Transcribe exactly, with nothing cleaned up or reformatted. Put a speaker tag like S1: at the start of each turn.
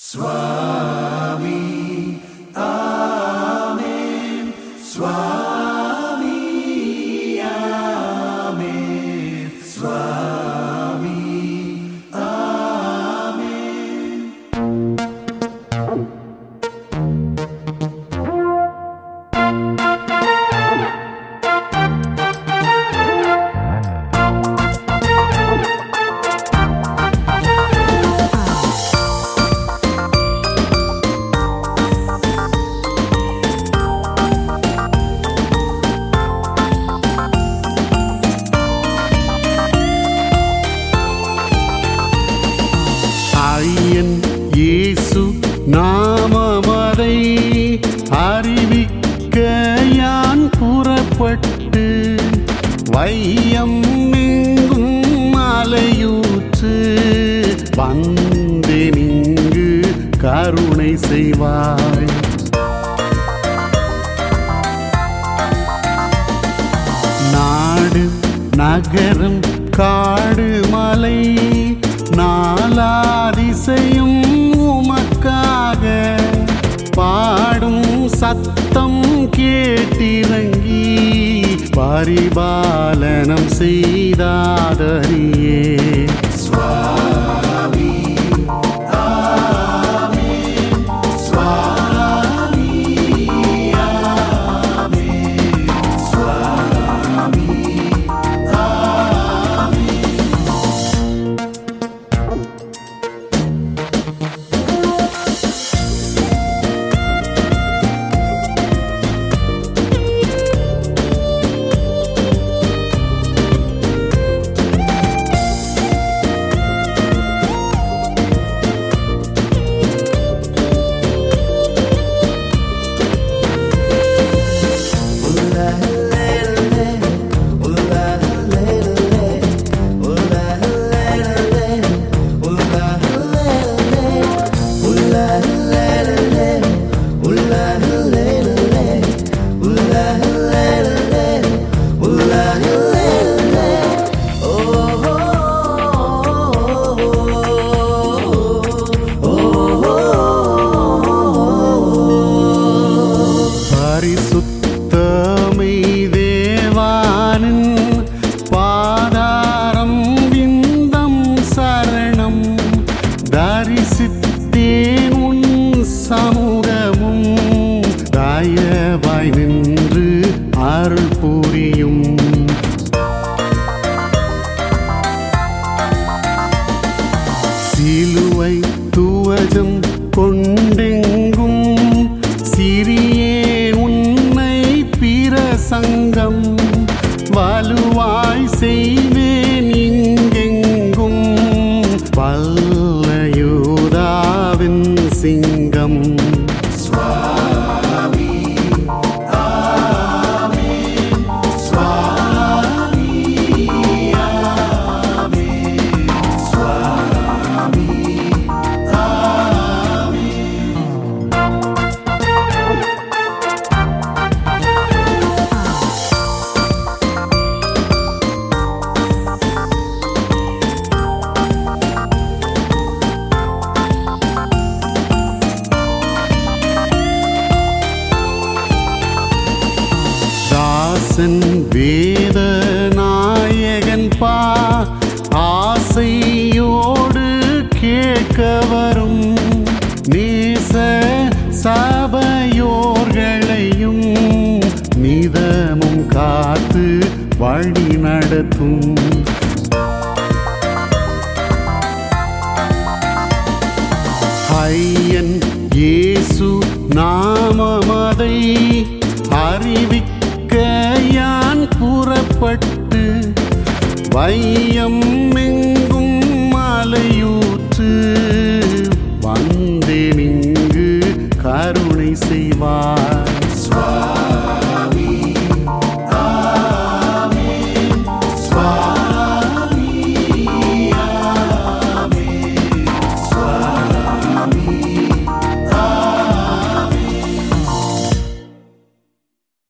S1: Swami, Amen. Swami, Amen. Swami, Amen.
S2: ஐயன் இயேசு நாமமதை அறிவிக்க யான் புறப்பட்டு வையம் எங்கும் மலையூற்று வந்தேனிங்கு கருணை செய்வாய். நாடு நகரம் காடு மலை நாலாதிசையும் உமக்காக பாடும் சத்தம் கேட்டிறங்கி பரிபாலனம் செய்தாதரியே.
S1: Swami, Amen. Swami, Amen. Swami, Amen.
S2: பரிசுத்தமை தேவானின் பாதாரம் விந்தம் சரணம் தரிசித்தேன் உன் சமூகமும் தயவாய் நின்று அருள் புரியும். சிலுவை துவஜம் கொண்டெங்கும் சிறியே உன்னை பிரசங்கம் வலுவாய் செய்வேன் இங்கெங்கும் வல்லயூதாவின் சிங்கம்.
S1: Swami, Amen. Swami, Amen. Swami, Amen.
S2: தாசன் வேத நாயகன் பா ஆசையோடு கேட்க வரும் நேச சபையோர்களையும் நிதமும் காத்து வழி நடத்தும். ஐயன் இயேசு நாமமதை அறிவிக்க யான் புறப்பட்டு வையம் எங்கும் மலையூற்று வந்தேனிங்கு கருணை செய்வாய்.